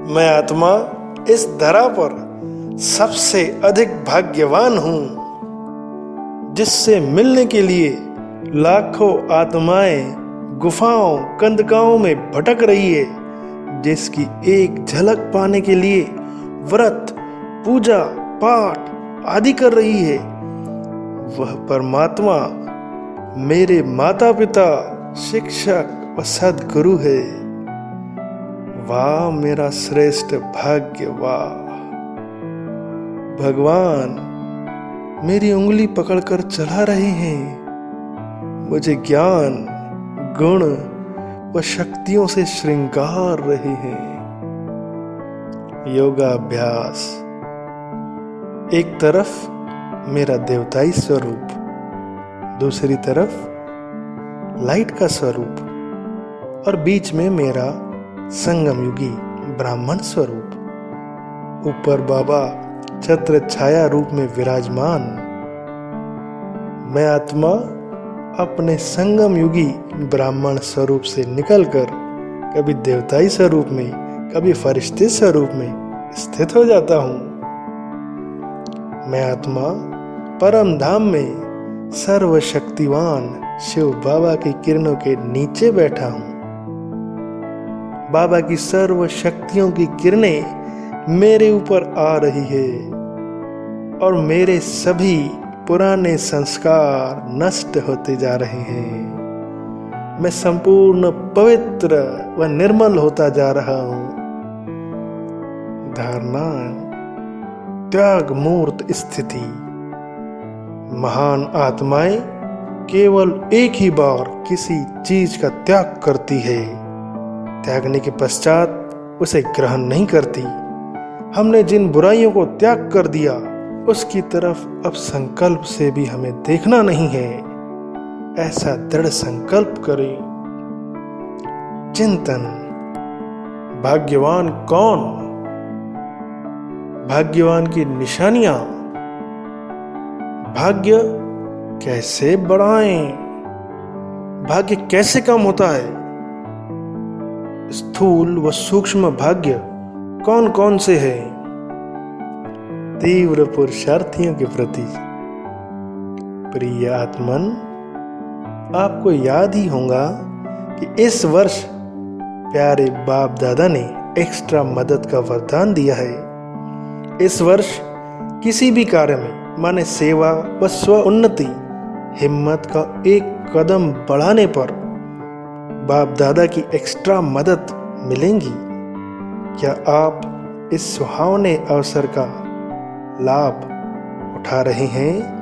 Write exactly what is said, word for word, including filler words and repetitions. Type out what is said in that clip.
मैं आत्मा इस धरा पर सबसे अधिक भाग्यवान हूं, जिससे मिलने के लिए लाखों आत्माएं गुफाओं कंदकाओं में भटक रही है, जिसकी एक झलक पाने के लिए व्रत पूजा पाठ आदि कर रही है। वह परमात्मा मेरे माता पिता शिक्षक व सद्गुरु है। वाह मेरा श्रेष्ठ भाग्य, वाह। भगवान मेरी उंगली पकड़कर चला रहे हैं, मुझे ज्ञान गुण व शक्तियों से श्रृंगार रहे हैं। योगाभ्यास। एक तरफ मेरा देवताई स्वरूप, दूसरी तरफ लाइट का स्वरूप और बीच में मेरा संगम युगी ब्राह्मण स्वरूप। ऊपर बाबा छत्र छाया रूप में विराजमान। मैं आत्मा अपने संगम युगी ब्राह्मण स्वरूप से निकलकर कभी देवताई स्वरूप में, कभी फरिश्ते स्वरूप में स्थित हो जाता हूँ। मैं आत्मा परम धाम में सर्वशक्तिवान शिव बाबा की किरणों के नीचे बैठा हूँ। बाबा की सर्व शक्तियों की किरणें मेरे ऊपर आ रही है और मेरे सभी पुराने संस्कार नष्ट होते जा रहे हैं। मैं संपूर्ण पवित्र व निर्मल होता जा रहा हूँ। धारणा त्याग मूर्त स्थिति। महान आत्माएं केवल एक ही बार किसी चीज का त्याग करती है, त्यागने के पश्चात उसे ग्रहण नहीं करती। हमने जिन बुराइयों को त्याग कर दिया, उसकी तरफ अब संकल्प से भी हमें देखना नहीं है। ऐसा दृढ़ संकल्प करें। चिंतन। भाग्यवान कौन? भाग्यवान की निशानियां। भाग्य कैसे बढ़ाएं? भाग्य कैसे कम होता है? स्थूल व सूक्ष्म भाग्य कौन कौन से हैं? तीव्र पुरुषार्थियों के प्रति। प्रिय आत्मन, आपको याद ही होगा कि इस वर्ष प्यारे बाप दादा ने एक्स्ट्रा मदद का वरदान दिया है। इस वर्ष किसी भी कार्य में, माने सेवा व स्व उन्नति, हिम्मत का एक कदम बढ़ाने पर बाप दादा की एक्स्ट्रा मदद मिलेंगी। क्या आप इस सुहावने अवसर का लाभ उठा रहे हैं?